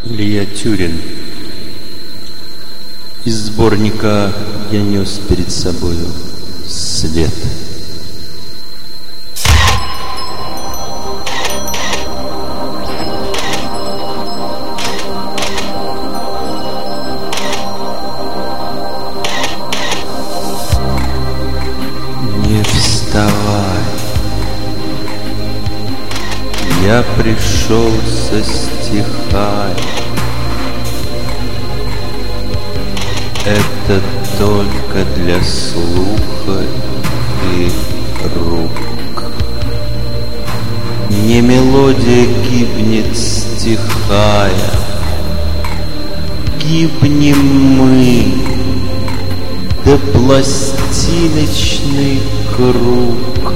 Илья Тюрин. Из сборника я нес перед собою след. Не вставай, я пришел со стихами. Это только для слуха и рук. Не мелодия гибнет, стихая, гибнем мы, да пластиночный круг.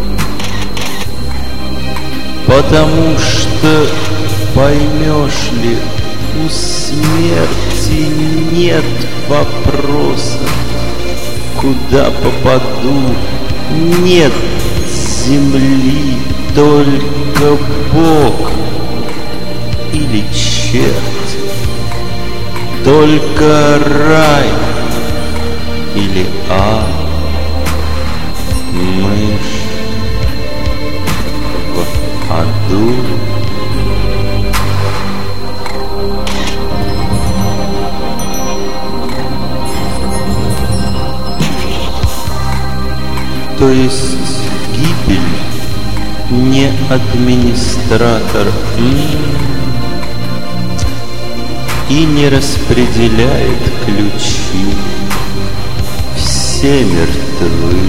Потому что, поймешь ли, у смерти нет вопроса, куда попаду, нет земли, только Бог или черт, только рай или ад. Мы ж в аду. То есть гибель не администратор и не распределяет ключи. Все мертвы,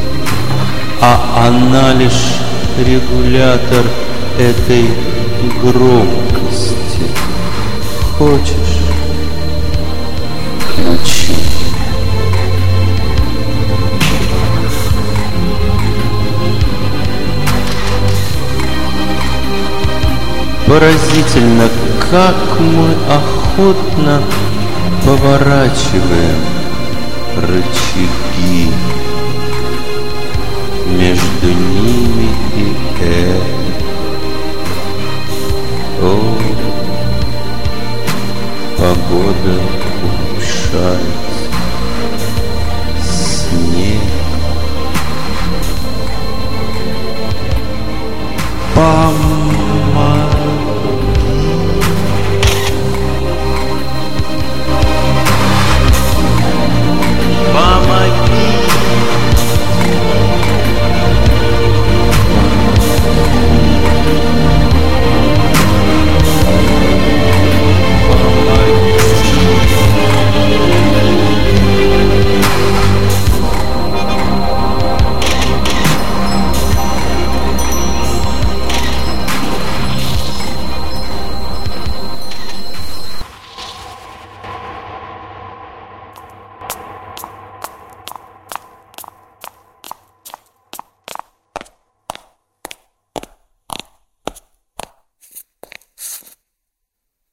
а она лишь регулятор этой громкости. Хочешь — ключи. Поразительно, как мы охотно поворачиваем рычаги между ними и О, погода улучшается.